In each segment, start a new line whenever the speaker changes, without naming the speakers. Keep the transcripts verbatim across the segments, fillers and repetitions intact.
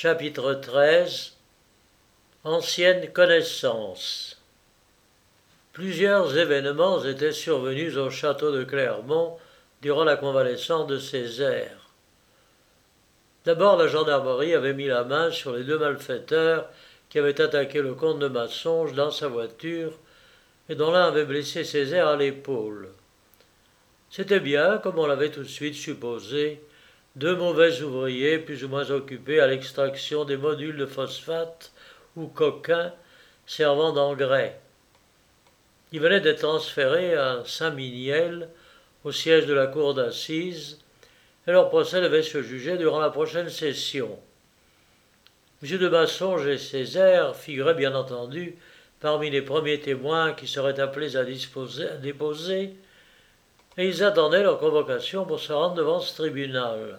Chapitre treize. Anciennes connaissances. Plusieurs événements étaient survenus au château de Clermont durant la convalescence de Césaire. D'abord, la gendarmerie avait mis la main sur les deux malfaiteurs qui avaient attaqué le comte de Massonges dans sa voiture et dont l'un avait blessé Césaire à l'épaule. C'était bien, comme on l'avait tout de suite supposé, deux mauvais ouvriers plus ou moins occupés à l'extraction des modules de phosphate ou coquins servant d'engrais. Ils venaient d'être transférés à Saint-Miniel, au siège de la cour d'assises, et leur procès devait se juger durant la prochaine session. M. de Massonges et Césaire figuraient bien entendu parmi les premiers témoins qui seraient appelés à, disposer, à déposer, et ils attendaient leur convocation pour se rendre devant ce tribunal.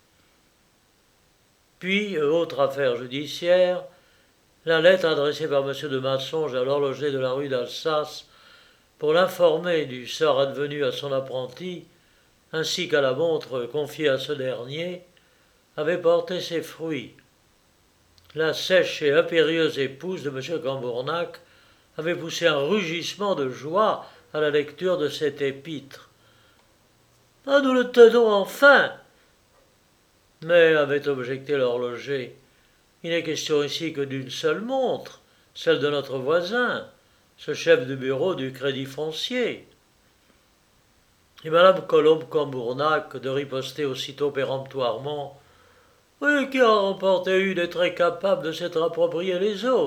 Puis, autre affaire judiciaire, la lettre adressée par M. de Massonges à l'horloger de la rue d'Alsace pour l'informer du sort advenu à son apprenti, ainsi qu'à la montre confiée à ce dernier, avait porté ses fruits. La sèche et impérieuse épouse de M. Cambournac avait poussé un rugissement de joie à la lecture de cette épître. « Ah, nous le tenons enfin !» Mais, avait objecté l'horloger, il n'est question ici que d'une seule montre, celle de notre voisin, ce chef de bureau du Crédit Foncier. Et Madame Colombe Cambournac de riposter aussitôt péremptoirement. « Oui, qui a remporté une est très capable de s'être approprié les autres. »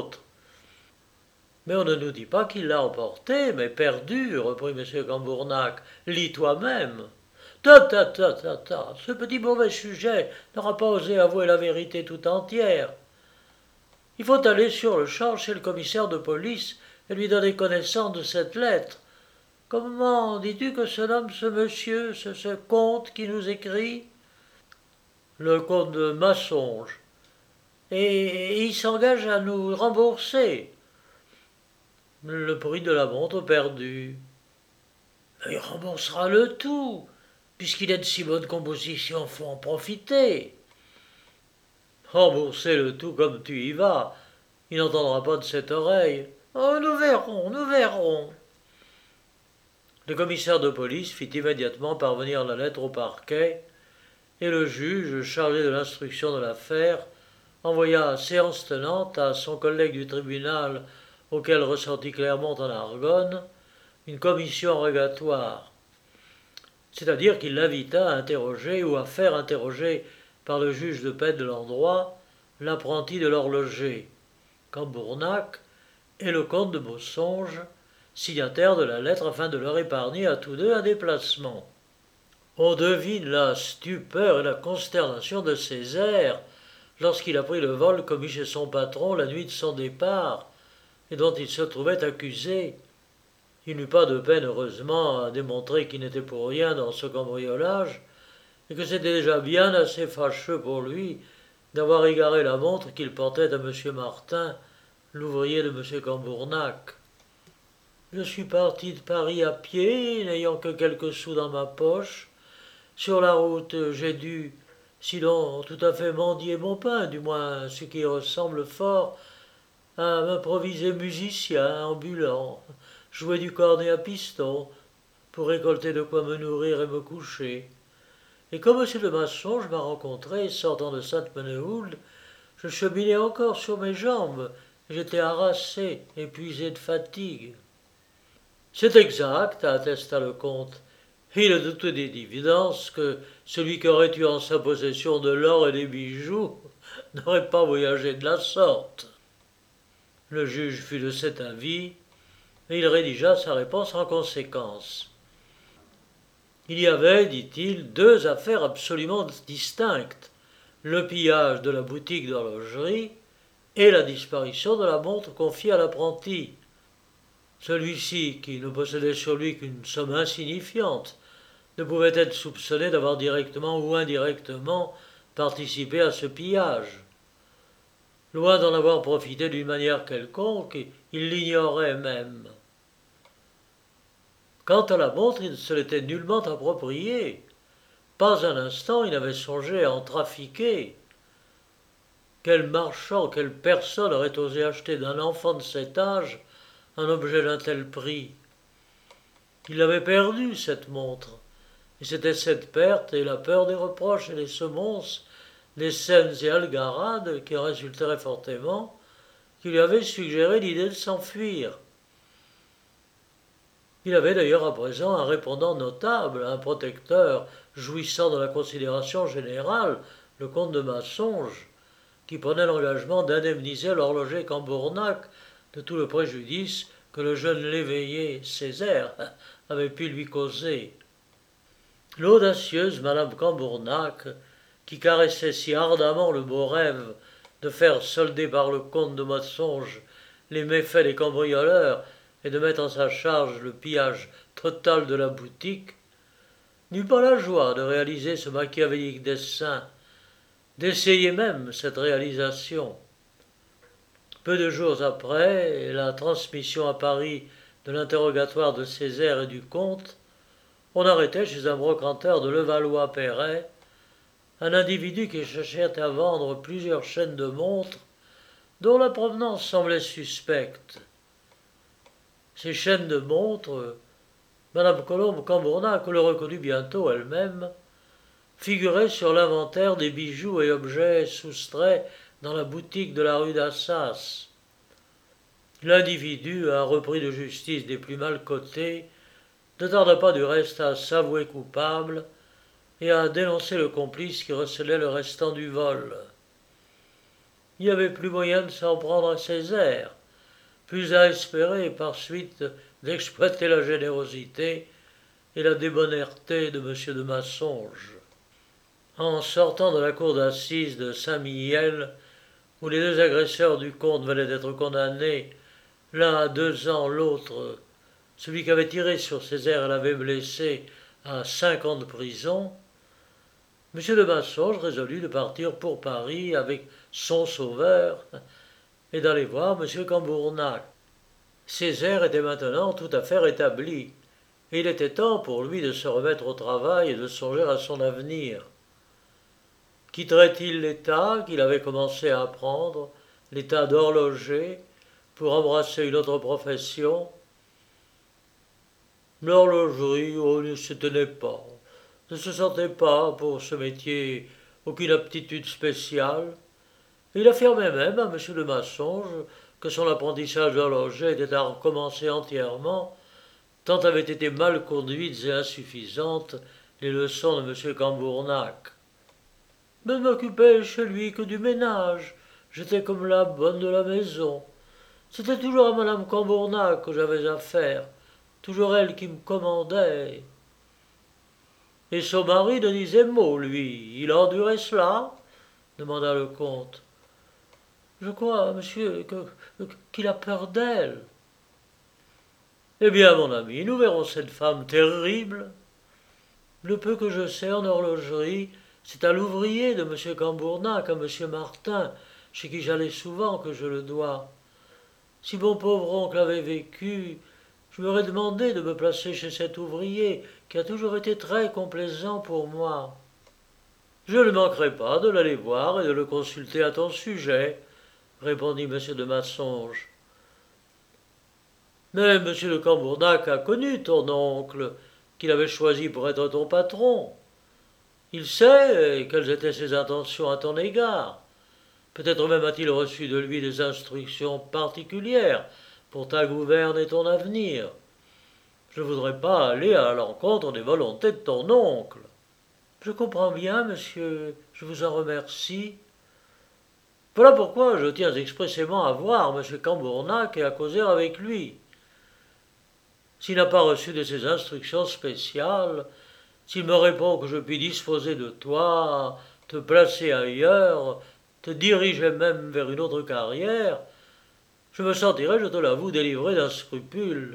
« Mais on ne nous dit pas qu'il l'a emporté, mais perdu, reprit M. Cambournac. Lis toi-même. Ta, ta, ta, ta, ta, ce petit mauvais sujet n'aura pas osé avouer la vérité tout entière. Il faut aller sur le champ chez le commissaire de police et lui donner connaissance de cette lettre. Comment dis-tu que se nomme ce monsieur, ce, ce comte qui nous écrit ? Le comte de Massonges. Et, et il s'engage à nous rembourser. Le prix de la montre perdue. Il remboursera le tout, puisqu'il est de si bonne composition, faut en profiter. Rembourser le tout comme tu y vas, il n'entendra pas de cette oreille. Oh, nous verrons, nous verrons. Le commissaire de police fit immédiatement parvenir la lettre au parquet, et le juge, chargé de l'instruction de l'affaire, envoya séance tenante à son collègue du tribunal auquel ressortit Clermont en Argonne, une commission rogatoire. C'est-à-dire qu'il l'invita à interroger ou à faire interroger par le juge de paix de l'endroit l'apprenti de l'horloger, Cambournac, et le comte de Massonges, signataire de la lettre afin de leur épargner à tous deux un déplacement. On devine la stupeur et la consternation de Césaire lorsqu'il apprit le vol commis chez son patron la nuit de son départ, et dont il se trouvait accusé. Il n'eut pas de peine, heureusement, à démontrer qu'il n'était pour rien dans ce cambriolage, et que c'était déjà bien assez fâcheux pour lui d'avoir égaré la montre qu'il portait à M. Martin, l'ouvrier de M. Cambournac. Je suis parti de Paris à pied, n'ayant que quelques sous dans ma poche. Sur la route, j'ai dû, sinon tout à fait mendier mon pain, du moins ce qui ressemble fort à m'improviser musicien ambulant, jouer du cornet à piston, pour récolter de quoi me nourrir et me coucher. Et comme M. de Massonges m'a rencontré, sortant de Sainte-Menehould, je cheminais encore sur mes jambes, et j'étais harassé, épuisé de fatigue. C'est exact, attesta le comte. Il doutait des dividendes que celui qui aurait eu en sa possession de l'or et des bijoux n'aurait pas voyagé de la sorte. Le juge fut de cet avis, et il rédigea sa réponse en conséquence. Il y avait, dit-il, deux affaires absolument distinctes, le pillage de la boutique d'horlogerie et la disparition de la montre confiée à l'apprenti. Celui-ci, qui ne possédait sur lui qu'une somme insignifiante, ne pouvait être soupçonné d'avoir directement ou indirectement participé à ce pillage. Loin d'en avoir profité d'une manière quelconque, il l'ignorait même. Quant à la montre, il ne se l'était nullement appropriée. Pas un instant il n'avait songé à en trafiquer. Quel marchand, quelle personne aurait osé acheter d'un enfant de cet âge un objet d'un tel prix? Il avait perdu, cette montre, et c'était cette perte et la peur des reproches et des semonces, des scènes et algarades qui en résulteraient fortement, qui lui avaient suggéré l'idée de s'enfuir. Il avait d'ailleurs à présent un répondant notable, un protecteur jouissant de la considération générale, le comte de Massonges, qui prenait l'engagement d'indemniser l'horloger Cambournac de tout le préjudice que le jeune l'éveillé Césaire avait pu lui causer. L'audacieuse madame Cambournac, qui caressait si ardemment le beau rêve de faire solder par le comte de Massonges les méfaits des cambrioleurs et de mettre en sa charge le pillage total de la boutique, n'eut pas la joie de réaliser ce machiavélique dessein, d'essayer même cette réalisation. Peu de jours après la transmission à Paris de l'interrogatoire de Césaire et du comte, on arrêtait chez un brocanteur de Levallois-Perret un individu qui cherchait à vendre plusieurs chaînes de montres dont la provenance semblait suspecte. Ces chaînes de montres, madame Colombe Cambournac le reconnut bientôt elle-même, figuraient sur l'inventaire des bijoux et objets soustraits dans la boutique de la rue d'Assas. L'individu, un repris de justice des plus mal cotés, ne tarda pas du reste à s'avouer coupable et à dénoncer le complice qui recelait le restant du vol. Il n'y avait plus moyen de s'en prendre à Césaire, plus à espérer par suite d'exploiter la générosité et la débonnaire,té de M. de Massonges. En sortant de la cour d'assises de Saint-Mihiel, où les deux agresseurs du comte venaient d'être condamnés, l'un à deux ans, l'autre, celui qui avait tiré sur Césaire et l'avait blessé, à cinq ans de prison, M. de Massonges résolut de partir pour Paris avec son sauveur et d'aller voir M. Cambournac. Césaire était maintenant tout à fait rétabli, et il était temps pour lui de se remettre au travail et de songer à son avenir. Quitterait-il l'état qu'il avait commencé à apprendre, l'état d'horloger, pour embrasser une autre profession? L'horlogerie, oh, ne se tenait pas, ne se sentait pas pour ce métier aucune aptitude spéciale. Il affirmait même à M. de Massonges que son apprentissage d'horloger était à recommencer entièrement, tant avaient été mal conduites et insuffisantes les leçons de M. Cambournac. Je ne m'occupais chez lui que du ménage, j'étais comme la bonne de la maison. C'était toujours à madame Cambournac que j'avais affaire, toujours elle qui me commandait. Et son mari ne disait mot, lui, il endurait cela? Demanda le comte. Je crois, monsieur, que, qu'il a peur d'elle. Eh bien, mon ami, nous verrons cette femme terrible. Le peu que je sais en horlogerie, c'est à l'ouvrier de M. Cambournac, à M. Martin, chez qui j'allais souvent, que je le dois. Si mon pauvre oncle avait vécu, je m'aurais demandé de me placer chez cet ouvrier, qui a toujours été très complaisant pour moi. Je ne manquerai pas de l'aller voir et de le consulter à ton sujet, répondit M. de Massonges. Mais M. de Cambournac a connu ton oncle, qu'il avait choisi pour être ton patron. Il sait quelles étaient ses intentions à ton égard. Peut-être même a-t-il reçu de lui des instructions particulières pour ta gouverne et ton avenir. Je ne voudrais pas aller à l'encontre des volontés de ton oncle. Je comprends bien, monsieur, je vous en remercie. Voilà pourquoi je tiens expressément à voir M. Cambournac et à causer avec lui. S'il n'a pas reçu de ses instructions spéciales, s'il me répond que je puis disposer de toi, te placer ailleurs, te diriger même vers une autre carrière, je me sentirai, je te l'avoue, délivré d'un scrupule.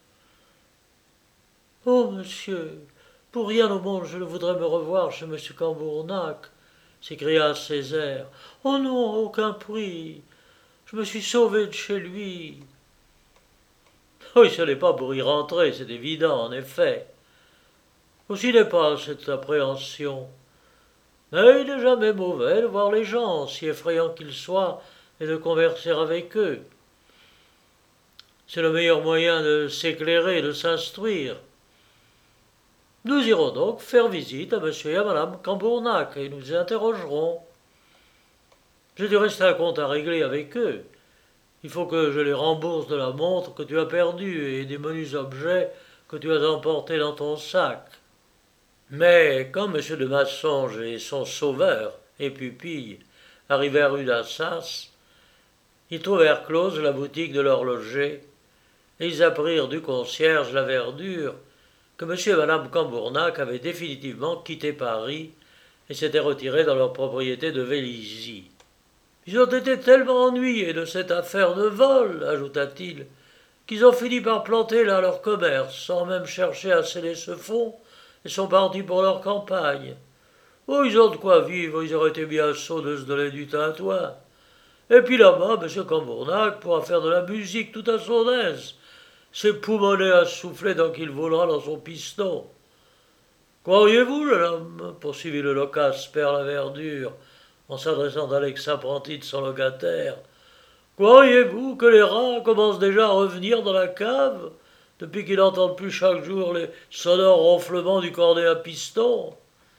Oh, monsieur, pour rien au monde je ne voudrais me revoir chez M. Cambournac, s'écria Césaire. Oh non, à aucun prix. Je me suis sauvé de chez lui. Oui, ce n'est pas pour y rentrer, c'est évident, en effet. Aussi n'est pas cette appréhension. Mais il n'est jamais mauvais de voir les gens, si effrayants qu'ils soient, et de converser avec eux. C'est le meilleur moyen de s'éclairer et de s'instruire. Nous irons donc faire visite à monsieur et à madame Cambournac, et nous y interrogerons. J'ai dû rester un compte à régler avec eux. Il faut que je les rembourse de la montre que tu as perdue et des menus objets que tu as emportés dans ton sac. Mais quand M. de Massonge et son sauveur et pupille arrivèrent rue d'Assas, ils trouvèrent close la boutique de l'horloger, et ils apprirent du concierge la verdure que M. et Mme Cambournac avaient définitivement quitté Paris et s'étaient retirés dans leur propriété de Vélizy. Ils ont été tellement ennuyés de cette affaire de vol, ajouta-t-il, qu'ils ont fini par planter là leur commerce, sans même chercher à sceller ce fonds, et sont partis pour leur campagne. Oh, ils ont de quoi vivre, ils auraient été bien sots de se donner du tintouin. Et puis là-bas, M. Cambournac pourra faire de la musique tout à son aise, s'époumoner à souffler tant qu'il volera dans son piston. Croiriez-vous, jeune homme, poursuivit le loquace père Laverdure, en s'adressant à l'ex-apprenti de son locataire, croiriez-vous que les rats commencent déjà à revenir dans la cave, depuis qu'ils n'entendent plus chaque jour les sonores ronflements du cornet à piston?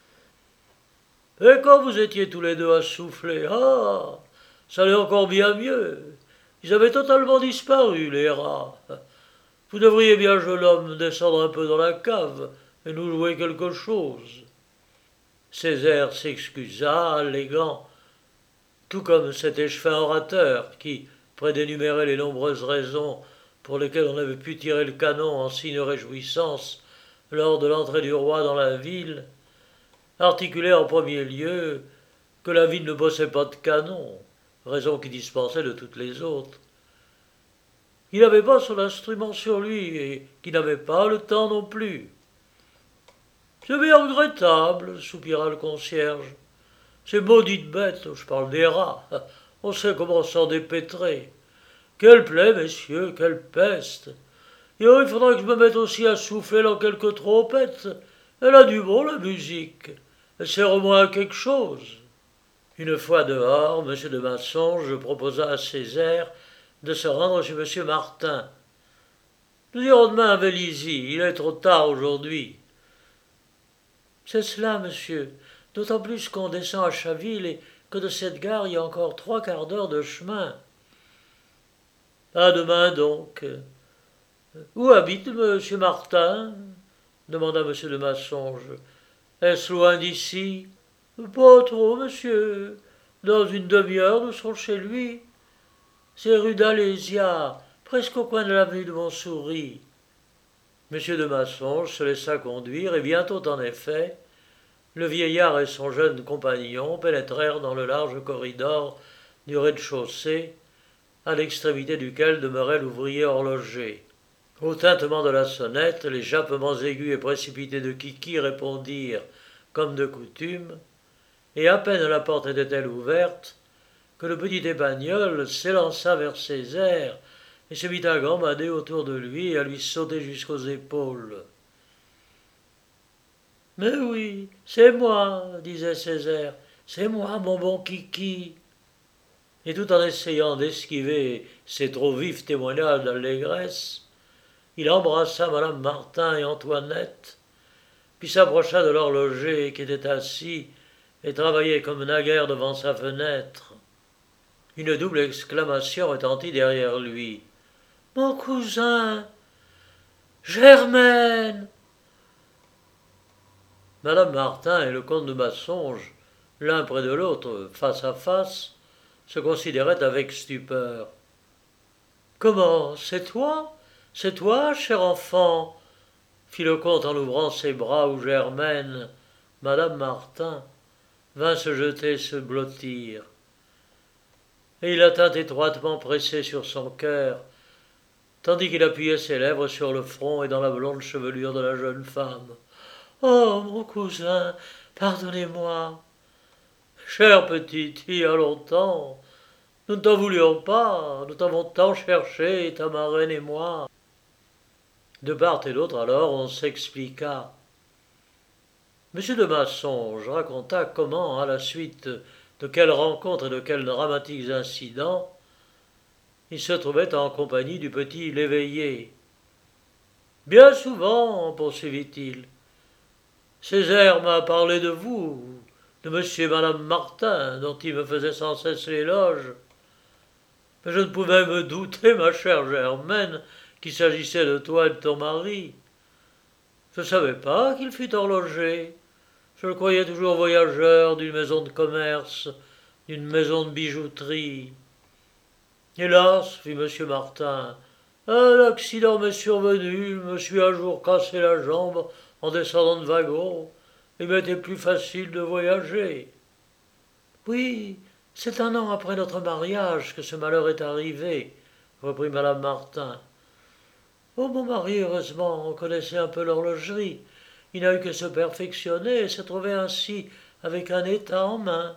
Et quand vous étiez tous les deux à souffler, ah, ça allait encore bien mieux. Ils avaient totalement disparu, les rats. Vous devriez bien, jeune homme, descendre un peu dans la cave et nous jouer quelque chose. Césaire s'excusa, allégant, tout comme cet échevin orateur qui, près d'énumérer les nombreuses raisons pour lesquelles on avait pu tirer le canon en signe de réjouissance lors de l'entrée du roi dans la ville, articulait en premier lieu que la ville ne possède pas de canon, raison qui dispensait de toutes les autres. Il n'avait pas son instrument sur lui et qu'il n'avait pas le temps non plus. C'est bien regrettable, soupira le concierge. Ces maudites bêtes, je parle des rats, on sait comment s'en dépêtrer. Quelle plaie, messieurs, quelle peste. Et oh, il faudra que je me mette aussi à souffler dans quelques trompettes. Elle a du bon, la musique. Elle sert au moins à quelque chose. Une fois dehors, M. de Massonge proposa à Césaire de se rendre chez M. Martin. Nous irons demain à Vélizy, il est trop tard aujourd'hui. C'est cela, monsieur, d'autant plus qu'on descend à Chaville et que de cette gare il y a encore trois quarts d'heure de chemin. À demain donc. Où habite M. Martin? Demanda M. de Massonge. Est-ce loin d'ici? Pas trop, monsieur. Dans une demi-heure, nous serons chez lui. C'est rue d'Alésia, presque au coin de l'avenue de Montsouris. M. de Massonge se laissa conduire, et bientôt, en effet, le vieillard et son jeune compagnon pénétrèrent dans le large corridor du rez-de-chaussée, à l'extrémité duquel demeurait l'ouvrier horloger. Au tintement de la sonnette, les jappements aigus et précipités de Kiki répondirent, comme de coutume, et à peine la porte était-elle ouverte, que le petit épagnol s'élança vers Césaire et se mit à gambader autour de lui et à lui sauter jusqu'aux épaules. « Mais oui, c'est moi, disait Césaire, c'est moi, mon bon Kiki. » Et tout en essayant d'esquiver ces trop vifs témoignages d'allégresse, il embrassa madame Martin et Antoinette, puis s'approcha de l'horloger qui était assis et travaillait comme naguère devant sa fenêtre. Une double exclamation retentit derrière lui. « Mon cousin! Germaine !» Madame Martin et le comte de Massonge, l'un près de l'autre, face à face, se considéraient avec stupeur. « Comment, c'est toi? C'est toi, cher enfant ?» fit le comte en ouvrant ses bras où Germaine, madame Martin, vint se jeter et se blottir. Et il la tint étroitement pressée sur son cœur, tandis qu'il appuyait ses lèvres sur le front et dans la blonde chevelure de la jeune femme. « Oh, mon cousin, pardonnez-moi. Chère petite, il y a longtemps. Nous ne t'en voulions pas, nous t'avons tant cherché, ta marraine et moi. » De part et d'autre, alors, on s'expliqua. Monsieur de Massonge raconta comment, à la suite de quelle rencontre et de quels dramatiques incidents, il se trouvait en compagnie du petit Léveillé. Bien souvent, poursuivit-il, Césaire m'a parlé de vous, de monsieur et madame Martin, dont il me faisait sans cesse l'éloge. Mais je ne pouvais me douter, ma chère Germaine, qu'il s'agissait de toi et de ton mari. Je ne savais pas qu'il fût horloger. Je le croyais toujours voyageur d'une maison de commerce, d'une maison de bijouterie. Hélas, fit monsieur Martin, un accident m'est survenu, je me suis un jour cassé la jambe en descendant de wagon. Il m'était plus facile de voyager. Oui, c'est un an après notre mariage que ce malheur est arrivé, reprit madame Martin. Oh, mon mari, heureusement, connaissait un peu l'horlogerie. Il n'a eu que se perfectionner et s'est trouvé ainsi avec un état en main.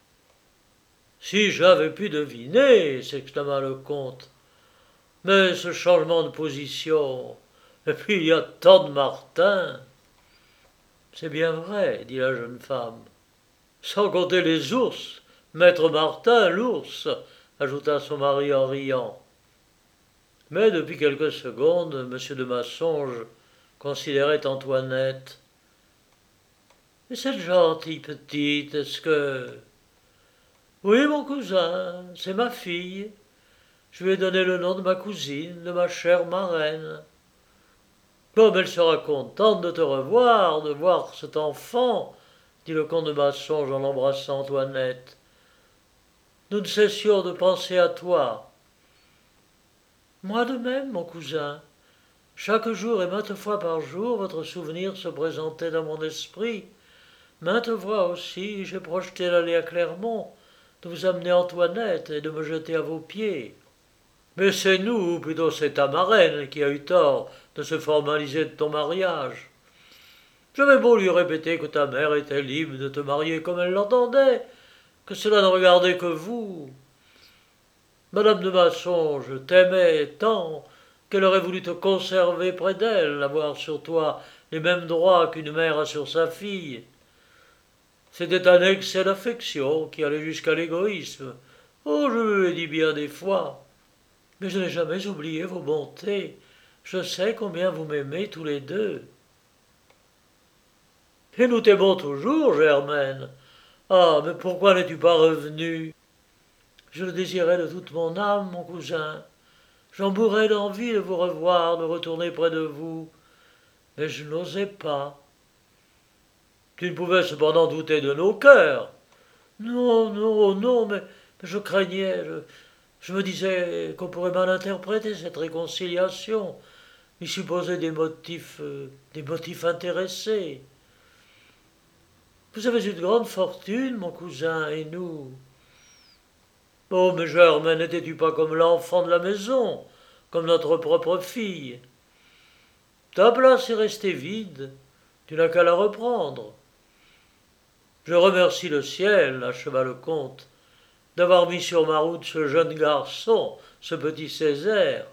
Si j'avais pu deviner, s'exclama le comte. Mais ce changement de position, et puis il y a tant de Martin. C'est bien vrai, dit la jeune femme. Sans compter les ours, maître Martin, l'ours, ajouta son mari en riant. Mais depuis quelques secondes, M. de Massonge considérait Antoinette. Mais cette gentille petite, est-ce que... Oui, mon cousin, c'est ma fille. Je lui ai donné le nom de ma cousine, de ma chère marraine. Comme elle sera contente de te revoir, de voir cet enfant, dit le comte de Massonge en embrassant Antoinette. Nous ne cessions de penser à toi. Moi de même, mon cousin. Chaque jour et maintes fois par jour, votre souvenir se présentait dans mon esprit. Maintes fois aussi, j'ai projeté d'aller à Clermont, de vous amener Antoinette et de me jeter à vos pieds. Mais c'est nous, ou plutôt c'est ta marraine, qui a eu tort de se formaliser de ton mariage. J'avais beau lui répéter que ta mère était libre de te marier comme elle l'entendait, que cela ne regardait que vous. Madame de Massonge t'aimait tant qu'elle aurait voulu te conserver près d'elle, avoir sur toi les mêmes droits qu'une mère a sur sa fille. C'était un excès d'affection qui allait jusqu'à l'égoïsme. Oh, je le l'ai dit bien des fois. Mais je n'ai jamais oublié vos bontés. Je sais combien vous m'aimez tous les deux. Et nous t'aimons toujours, Germaine. Ah, mais pourquoi n'es-tu pas revenue? Je le désirais de toute mon âme, mon cousin. J'en mourrais d'envie de vous revoir, de retourner près de vous. Mais je n'osais pas. Tu ne pouvais cependant douter de nos cœurs. Non, non, non, mais, mais je craignais, je, je me disais qu'on pourrait mal interpréter cette réconciliation, y supposer des motifs, euh, des motifs intéressés. Vous avez une grande fortune, mon cousin, et nous. Oh, mais Germaine, n'étais-tu pas comme l'enfant de la maison, comme notre propre fille? Ta place est restée vide, tu n'as qu'à la reprendre. Je remercie le ciel, acheva le comte, d'avoir mis sur ma route ce jeune garçon, ce petit Césaire.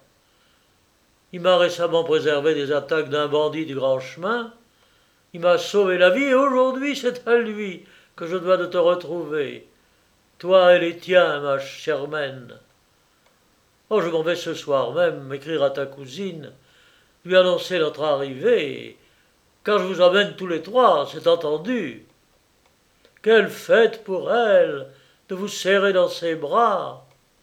Il m'a récemment préservé des attaques d'un bandit du grand chemin. Il m'a sauvé la vie et aujourd'hui c'est à lui que je dois de te retrouver. Toi et les tiens, ma Germaine. Oh, je m'en vais ce soir même écrire à ta cousine, lui annoncer notre arrivée, car je vous emmène tous les trois, c'est entendu. Quelle fête pour elle de vous serrer dans ses bras.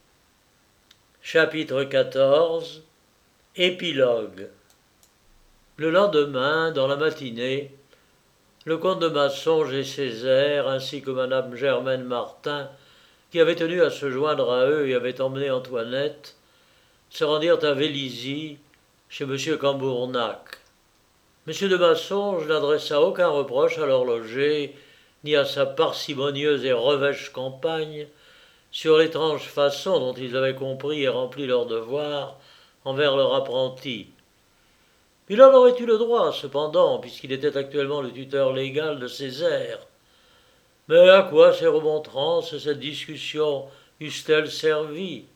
Chapitre quatorze. Épilogue. Le lendemain, dans la matinée, le comte de Massonge et Césaire, ainsi que madame Germaine Martin, qui avait tenu à se joindre à eux et avait emmené Antoinette, se rendirent à Vélizy, chez M. Cambournac. M. de Massonge n'adressa aucun reproche à l'horloger, ni à sa parcimonieuse et revêche compagne, sur l'étrange façon dont ils avaient compris et rempli leur devoir envers leur apprenti. Il en aurait eu le droit, cependant, puisqu'il était actuellement le tuteur légal de Césaire. Mais à quoi ces remontrances et cette discussion eussent-elles servi?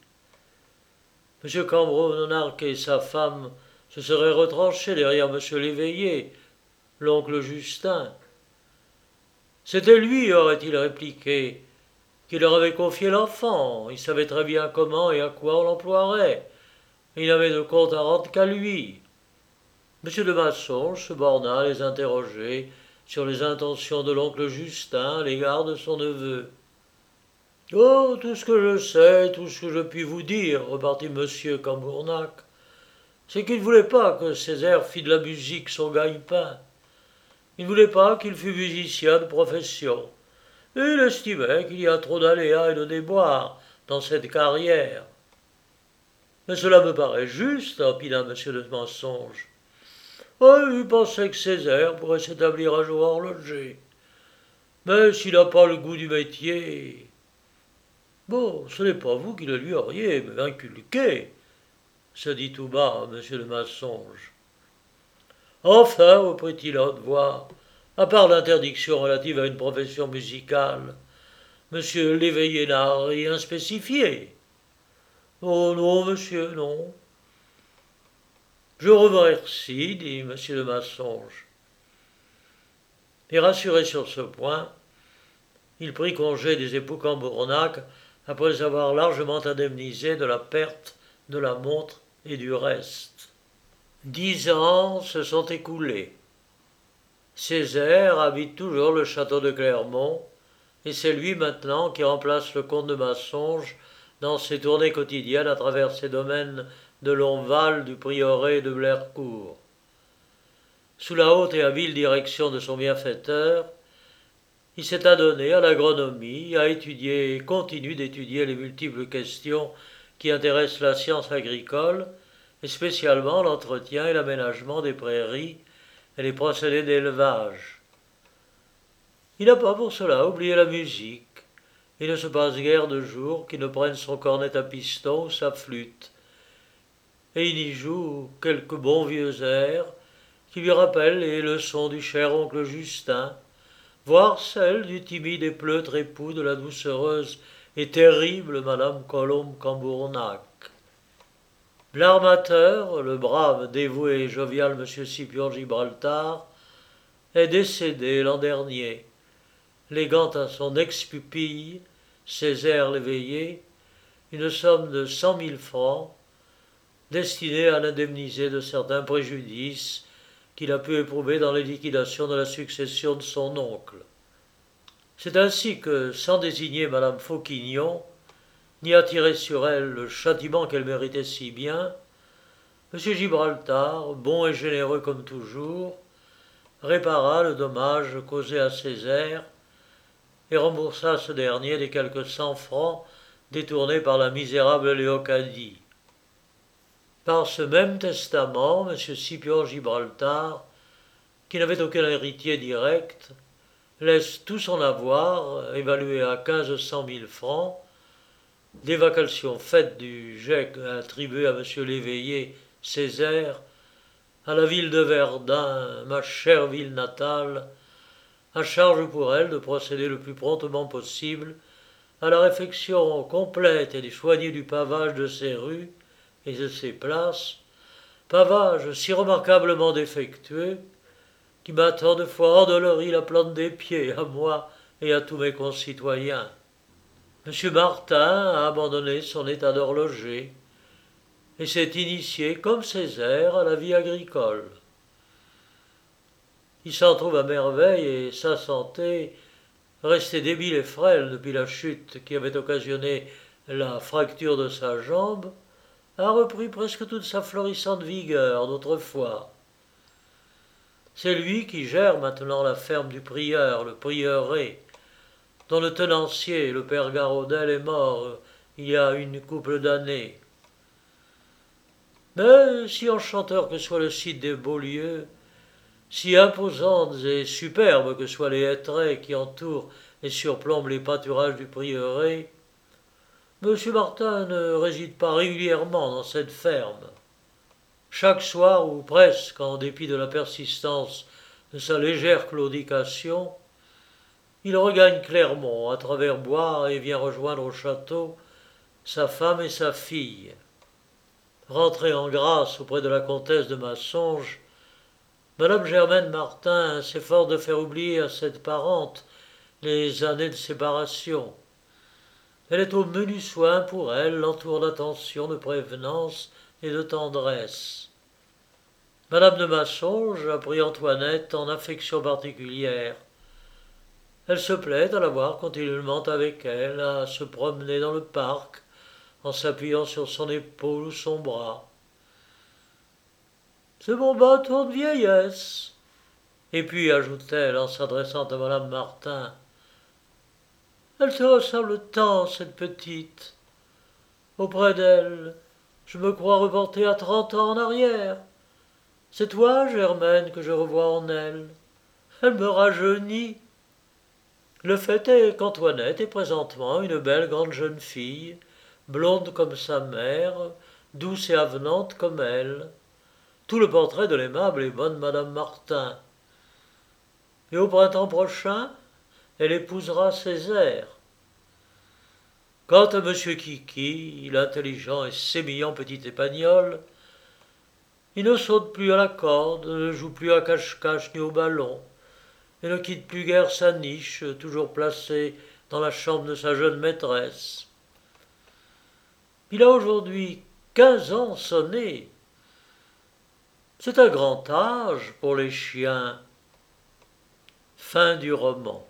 M. Cambronnac et sa femme se seraient retranchés derrière M. Léveillé, l'oncle Justin. C'était lui, aurait-il répliqué, qui leur avait confié l'enfant. Il savait très bien comment et à quoi on l'emploierait. Il n'avait de compte à rendre qu'à lui. Monsieur de Massonges se borna à les interroger sur les intentions de l'oncle Justin à l'égard de son neveu. Oh, tout ce que je sais, tout ce que je puis vous dire, repartit monsieur Cambournac, c'est qu'il ne voulait pas que Césaire fît de la musique son gagne-pain. Il ne voulait pas qu'il fût musicien de profession. Et il estimait qu'il y a trop d'aléas et de déboires dans cette carrière. Mais cela me paraît juste, opina monsieur de Massonges. Oh, il pensait que Césaire pourrait s'établir un jour horloger. Mais s'il n'a pas le goût du métier. Bon, ce n'est pas vous qui le lui auriez inculqué, se dit tout bas monsieur de Massonges. Enfin, reprit-il à haute voix, à part l'interdiction relative à une profession musicale, monsieur l'éveillé n'a rien spécifié. Oh non, monsieur, non. Je vous remercie, dit monsieur de Massonges. Et rassuré sur ce point, il prit congé des époux Cambournac après avoir largement indemnisé de la perte de la montre et du reste. Dix ans se sont écoulés. Césaire habite toujours le château de Clermont, et c'est lui maintenant qui remplace le comte de Massonges dans ses tournées quotidiennes à travers ses domaines de Lonval, du Prieuré et de Blaircourt. Sous la haute et habile direction de son bienfaiteur, il s'est adonné à l'agronomie, à étudier et continue d'étudier les multiples questions qui intéressent la science agricole, et spécialement l'entretien et l'aménagement des prairies et les procédés d'élevage. Il n'a pas pour cela oublié la musique. Il ne se passe guère de jour qu'il ne prenne son cornet à piston ou sa flûte, et il y joue quelques bons vieux airs qui lui rappellent les leçons du cher oncle Justin, voire celles du timide et pleutre époux de la doucereuse et terrible madame Colombe Cambournac. L'armateur, le brave, dévoué et jovial monsieur Scipion Gibraltar, est décédé l'an dernier, léguant à son ex-pupille, Césaire l'éveillé, une somme de cent mille francs, destinée à l'indemniser de certains préjudices qu'il a pu éprouver dans les liquidations de la succession de son oncle. C'est ainsi que, sans désigner madame Fauquignon, ni attirer sur elle le châtiment qu'elle méritait si bien, M. Gibraltar, bon et généreux comme toujours, répara le dommage causé à Césaire et remboursa ce dernier des quelques cent francs détournés par la misérable Léocadie. Par ce même testament, M. Scipion Gibraltar, qui n'avait aucun héritier direct, laisse tout son avoir, évalué à quinze cent mille francs, d'évacuation faite du jet attribué à M. l'éveillé Césaire, à la ville de Verdun, ma chère ville natale, à charge pour elle de procéder le plus promptement possible à la réfection complète et soignée du pavage de ses rues et de ses places, pavage si remarquablement défectueux qui m'a tant de fois endolori la plante des pieds à moi et à tous mes concitoyens. M. Martin a abandonné son état d'horloger et s'est initié, comme Césaire, à la vie agricole. Il s'en trouve à merveille et sa santé, restée débile et frêle depuis la chute qui avait occasionné la fracture de sa jambe, a repris presque toute sa florissante vigueur d'autrefois. C'est lui qui gère maintenant la ferme du prieur, le prieuré, dont le tenancier, le père Garodel, est mort il y a une couple d'années. Mais si enchanteur que soit le site des beaux lieux, si imposantes et superbes que soient les hêtraies qui entourent et surplombent les pâturages du prieuré, M. Martin ne réside pas régulièrement dans cette ferme. Chaque soir, ou presque, en dépit de la persistance de sa légère claudication, il regagne Clermont à travers bois et vient rejoindre au château sa femme et sa fille. Rentrée en grâce auprès de la comtesse de Massonges, madame Germaine Martin s'efforce de faire oublier à cette parente les années de séparation. Elle est au menu soin pour elle, l'entoure d'attention, de prévenance et de tendresse. Madame de Massonge a pris Antoinette en affection particulière. Elle se plaît à la voir continuellement avec elle, à se promener dans le parc, en s'appuyant sur son épaule ou son bras. C'est mon bâton de vieillesse. Et puis, ajoute-t-elle en s'adressant à madame Martin, elle te ressemble tant, cette petite. Auprès d'elle, je me crois reporté à trente ans en arrière. C'est toi, Germaine, que je revois en elle. Elle me rajeunit. Le fait est qu'Antoinette est présentement une belle grande jeune fille, blonde comme sa mère, douce et avenante comme elle. Tout le portrait de l'aimable et bonne madame Martin. Et au printemps prochain, elle épousera Césaire. Quant à monsieur Kiki, l'intelligent et sémillant petit épagnol, il ne saute plus à la corde, ne joue plus à cache-cache ni au ballon, et ne quitte plus guère sa niche, toujours placée dans la chambre de sa jeune maîtresse. Il a aujourd'hui quinze ans sonnés. C'est un grand âge pour les chiens. Fin du roman.